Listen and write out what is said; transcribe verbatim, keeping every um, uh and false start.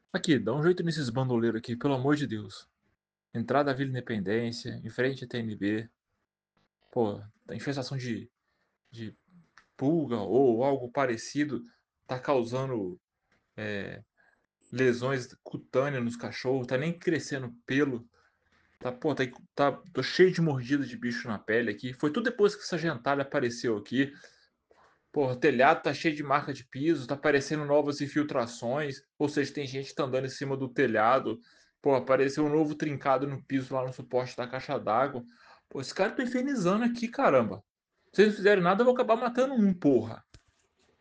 Aqui, dá um jeito nesses bandoleiros aqui, pelo amor de Deus. Entrada da Vila Independência, em frente à T N B. Pô, a infestação de de pulga ou algo parecido tá causando, eh, lesões cutâneas nos cachorros, tá nem crescendo pelo. Tá, pô, tá tá tô cheio de mordida de bicho na pele aqui. Foi tudo depois que essa gentalha apareceu aqui. Porra, o telhado tá cheio de marca de piso, tá aparecendo novas infiltrações, ou seja, tem gente que tá andando em cima do telhado. Pô, apareceu um novo trincado no piso lá no suporte da caixa d'água. Pô, esse cara tá infernizando aqui, caramba. Vocês não fizerem nada, eu vou acabar matando um, porra.